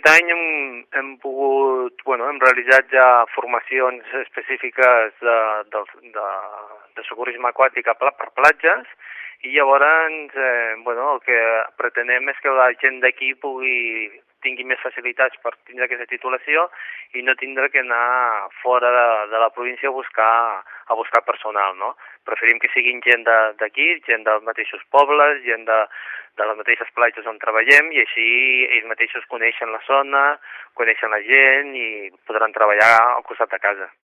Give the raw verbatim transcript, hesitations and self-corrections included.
aquest any hem, hem pogut, bueno, hem realitzat ja formacions específiques de, de, de, de socorrisme aquàtic per platges i llavors eh, bueno, el que pretenem és que la gent d'aquí pugui tingui més facilitats per tindre aquesta titulació i no tindre que anar fora de, de la província a buscar, a buscar personal, no? Preferim que siguin gent d'aquí, gent dels mateixos pobles, gent de, de les mateixes platges on treballem i així ells mateixos coneixen la zona, coneixen la gent i podran treballar al costat de casa.